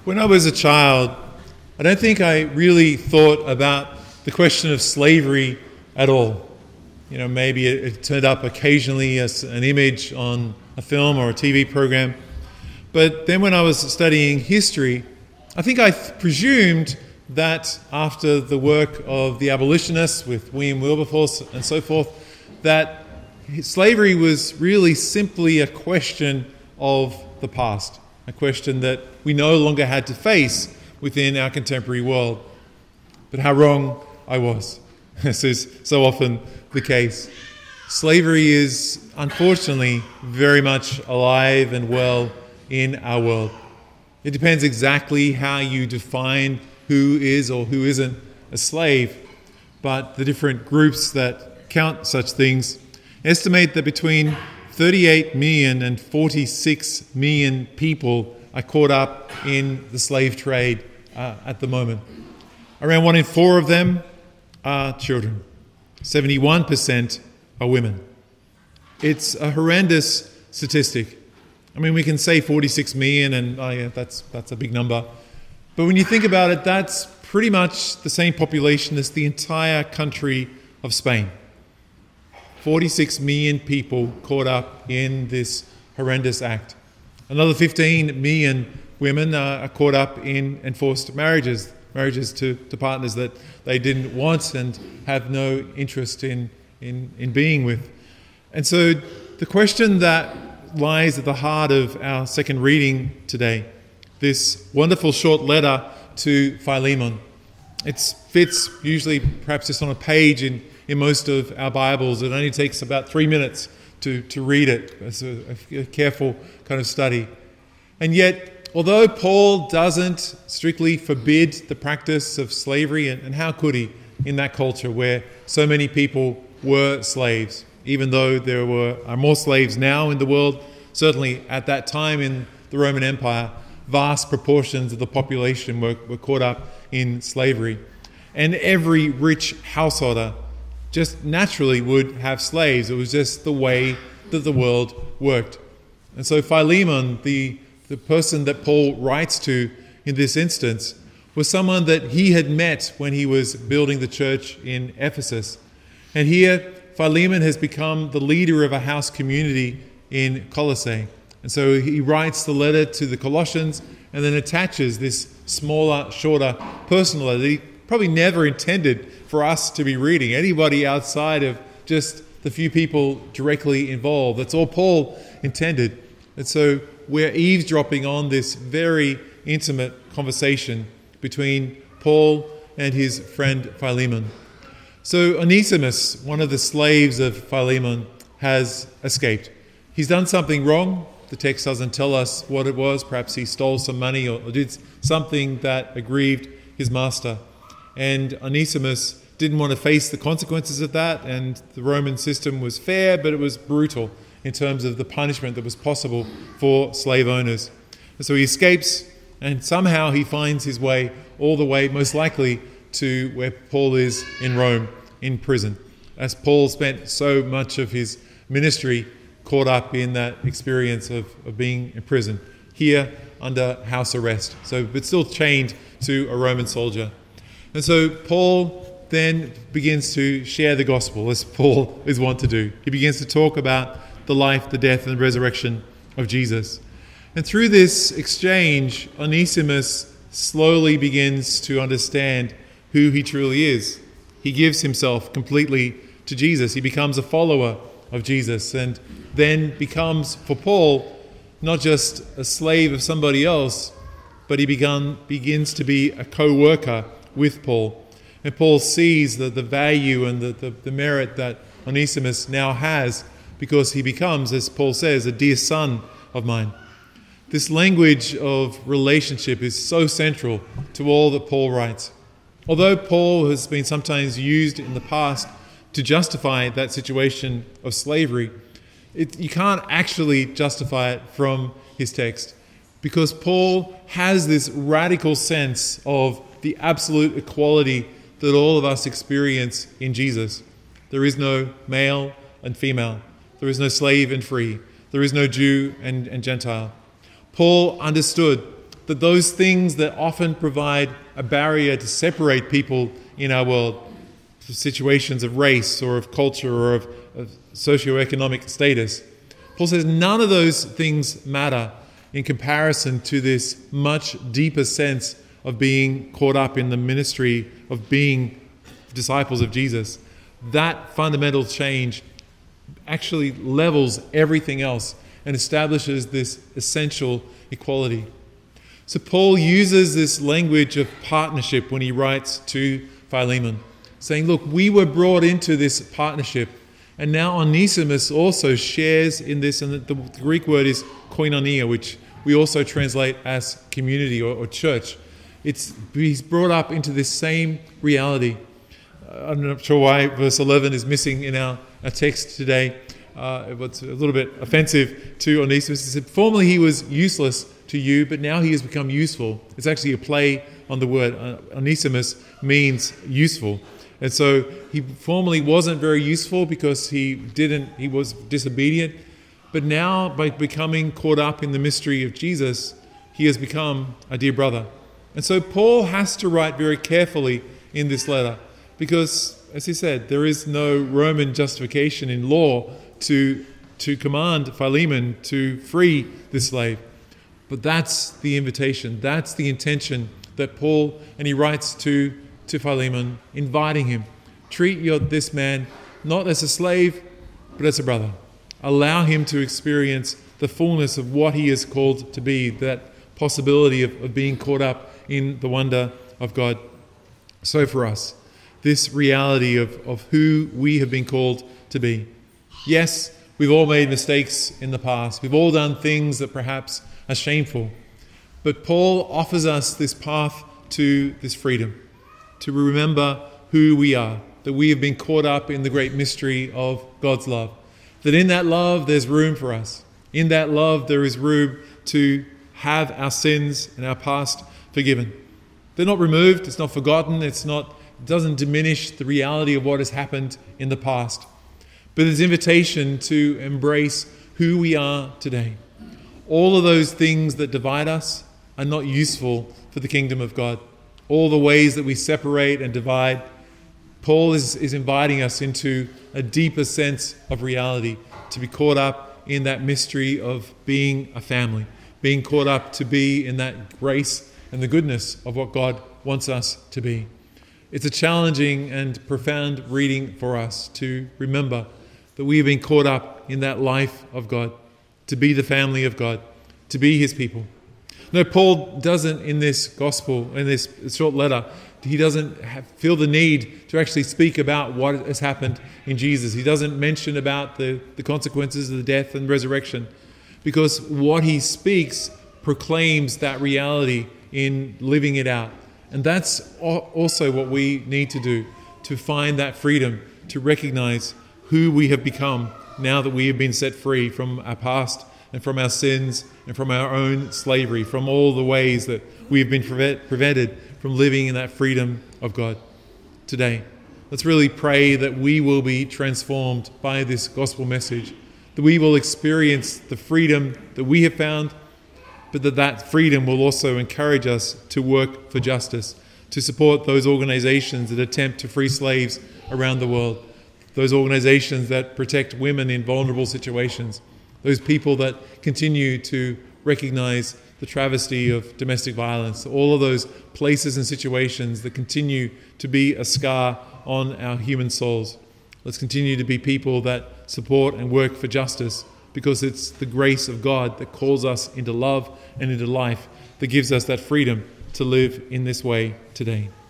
When I was a child, I don't think I really thought about the question of slavery at all. You know, maybe it turned up occasionally as an image on a film or a TV program. But then when I was studying history, I think I presumed that after the work of the abolitionists with William Wilberforce and so forth, that slavery was really simply a question of the past, a question that we no longer had to face within our contemporary world. But how wrong I was. This is so often the case. Slavery is unfortunately very much alive and well in our world. It depends exactly how you define who is or who isn't a slave, but the different groups that count such things estimate that between 38 million and 46 million people are caught up in the slave trade at the moment. Around 1 in 4 of them are children. 71% are women. It's a horrendous statistic. I mean, we can say 46 million and that's a big number. But when you think about it, that's pretty much the same population as the entire country of Spain. 46 million people caught up in this horrendous act. Another 15 million women are caught up in enforced marriages to partners that they didn't want and have no interest in being with. And so the question that lies at the heart of our second reading today, this wonderful short letter to Philemon. It fits usually perhaps just on a page in most of our Bibles. It only takes about 3 minutes to read it. It's a careful kind of study. And yet, although Paul doesn't strictly forbid the practice of slavery, and how could he in that culture where so many people were slaves, even though there are more slaves now in the world, certainly at that time in the Roman Empire, vast proportions of the population were caught up in slavery. And every rich householder just naturally would have slaves. It was just the way that the world worked. And so Philemon, the person that Paul writes to in this instance, was someone that he had met when he was building the church in Ephesus. And here, Philemon has become the leader of a house community in Colossae. And so he writes the letter to the Colossians and then attaches this smaller, shorter personal letter that he probably never intended for us to be reading. Anybody outside of just the few people directly involved. That's all Paul intended. And so we're eavesdropping on this very intimate conversation between Paul and his friend Philemon. So Onesimus, one of the slaves of Philemon, has escaped. He's done something wrong. The text doesn't tell us what it was. Perhaps he stole some money or did something that aggrieved his master. And Onesimus didn't want to face the consequences of that, and the Roman system was fair, but it was brutal in terms of the punishment that was possible for slave owners. And so he escapes, and somehow he finds his way all the way, most likely, to where Paul is in Rome, in prison, as Paul spent so much of his ministry caught up in that experience of being in prison, here under house arrest, but still chained to a Roman soldier. And so Paul then begins to share the gospel, as Paul is wont to do. He begins to talk about the life, the death, and resurrection of Jesus. And through this exchange, Onesimus slowly begins to understand who he truly is. He gives himself completely to Jesus. He becomes a follower of Jesus and then becomes, for Paul, not just a slave of somebody else, but he begins to be a co-worker with Paul. And Paul sees the value and the merit that Onesimus now has because he becomes, as Paul says, a dear son of mine. This language of relationship is so central to all that Paul writes. Although Paul has been sometimes used in the past to justify that situation of slavery, you can't actually justify it from his text because Paul has this radical sense of the absolute equality that all of us experience in Jesus. There is no male and female. There is no slave and free. There is no Jew and Gentile. Paul understood that those things that often provide a barrier to separate people in our world, situations of race or of culture or of socioeconomic status, Paul says none of those things matter in comparison to this much deeper sense of being caught up in the ministry of being disciples of Jesus. That fundamental change actually levels everything else and establishes this essential equality. So Paul uses this language of partnership when he writes to Philemon, saying, look, we were brought into this partnership, and now Onesimus also shares in this, and the Greek word is koinonia, which we also translate as community or church. He's brought up into this same reality. I'm not sure why verse 11 is missing in our text today. It's a little bit offensive to Onesimus. He said, formerly he was useless to you, but now he has become useful. It's actually a play on the word. Onesimus means useful. And so he formerly wasn't very useful because he was disobedient. But now, by becoming caught up in the mystery of Jesus, he has become a dear brother. And so Paul has to write very carefully in this letter because, as he said, there is no Roman justification in law to command Philemon to free this slave. But that's the invitation, that's the intention that Paul, and he writes to Philemon, inviting him. Treat this man not as a slave, but as a brother. Allow him to experience the fullness of what he is called to be, that possibility of being caught up in the wonder of God. So for us, this reality of who we have been called to be. Yes, we've all made mistakes in the past. We've all done things that perhaps are shameful. But Paul offers us this path to this freedom, to remember who we are, that we have been caught up in the great mystery of God's love, that in that love there's room for us. In that love there is room to have our sins and our past forgiven. They're not removed, it's not forgotten, it doesn't diminish the reality of what has happened in the past. But there's invitation to embrace who we are today. All of those things that divide us are not useful for the kingdom of God. All the ways that we separate and divide, Paul is inviting us into a deeper sense of reality, to be caught up in that mystery of being a family, being caught up to be in that grace and the goodness of what God wants us to be. It's a challenging and profound reading for us to remember that we have been caught up in that life of God, to be the family of God, to be his people. No, Paul doesn't in this gospel, in this short letter, he doesn't feel the need to actually speak about what has happened in Jesus. He doesn't mention about the consequences of the death and resurrection, because what he speaks proclaims that reality in living it out. And that's also what we need to do, to find that freedom, to recognize who we have become now that we have been set free from our past and from our sins and from our own slavery, from all the ways that we have been prevented from living in that freedom of God today. Let's really pray that we will be transformed by this gospel message, that we will experience the freedom that we have found, but that freedom will also encourage us to work for justice, to support those organizations that attempt to free slaves around the world, those organizations that protect women in vulnerable situations, those people that continue to recognize the travesty of domestic violence, all of those places and situations that continue to be a scar on our human souls. Let's continue to be people that support and work for justice, because it's the grace of God that calls us into love and into life, that gives us that freedom to live in this way today.